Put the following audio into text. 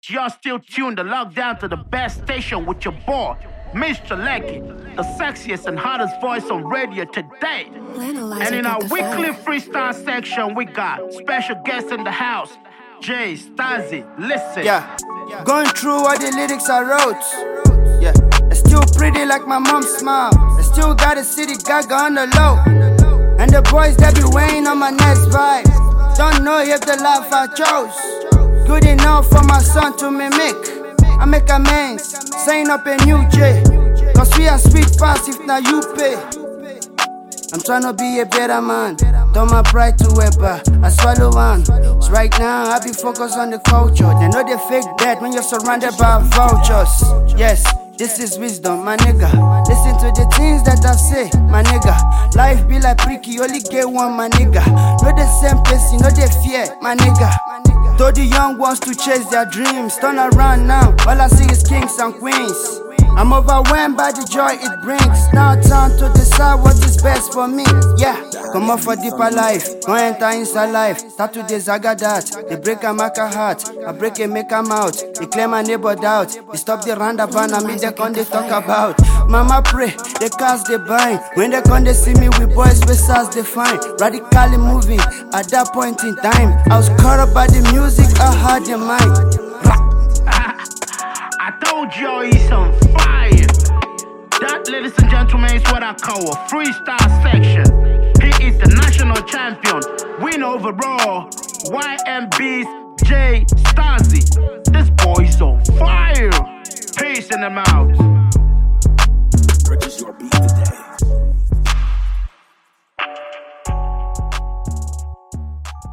You're still tuned to lock down to the best station with your boy, Mr. Lecky, the sexiest and hottest voice on radio today. And in our weekly freestyle section, we got special guests in the house, Jay Stazzy. Listen. Yeah, going through all the lyrics I wrote. Yeah, it's still pretty like my mom's smile. I still got a city gaga on the low. And the boys that be weighing on my next vibe don't know if the life I chose good enough for my son to mimic. I make amends, sign up a new J. Cause we are sweet fast if now you pay. I'm tryna be a better man. Turn my pride to a bar, I swallow one. So right now I be focused on the culture. They know they fake dead when you're surrounded by vultures. Yes, this is wisdom, my nigga. Listen to the things that I say, my nigga. Life be like pricky, only get one, my nigga. Not the same place, you know they fear, my nigga. Told the young ones to chase their dreams. Turn around now, all I see is kings and queens. I'm overwhelmed by the joy it brings. Now time to decide what is best for me. Yeah, come up for deeper life. Go enter inside life. Start to desire that. They break and make a heart. I break and make a mouth. They claim my neighbor doubt. They stop the roundabout and me they come they talk about. Mama pray, they cast they bind. When they come they see me with boys with size they find. Radically moving at that point in time. I was caught up by the music, I had the mind. I told y'all he's on fire. That, ladies and gentlemen, is what I call a freestyle section. He is the national champion. Win overall. YMB's Jay Stazzy. This boy's on fire. Peace in the mouth. Purchase your beat today.